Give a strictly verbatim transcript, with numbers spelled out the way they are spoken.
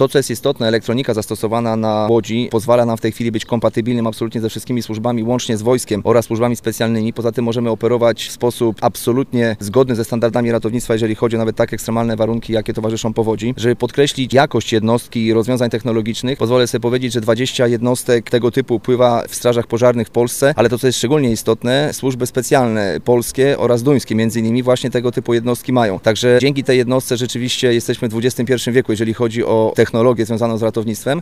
To, co jest istotne, elektronika zastosowana na Łodzi pozwala nam w tej chwili być kompatybilnym absolutnie ze wszystkimi służbami, łącznie z wojskiem oraz służbami specjalnymi. Poza tym możemy operować w sposób absolutnie zgodny ze standardami ratownictwa, jeżeli chodzi o nawet tak ekstremalne warunki, jakie towarzyszą powodzi. Żeby podkreślić jakość jednostki i rozwiązań technologicznych, pozwolę sobie powiedzieć, że dwadzieścia jednostek tego typu pływa w strażach pożarnych w Polsce, ale to, co jest szczególnie istotne, służby specjalne polskie oraz duńskie między innymi właśnie tego typu jednostki mają. Także dzięki tej jednostce rzeczywiście jesteśmy w dwudziestym pierwszym wieku, jeżeli chodzi o technologię związaną z ratownictwem.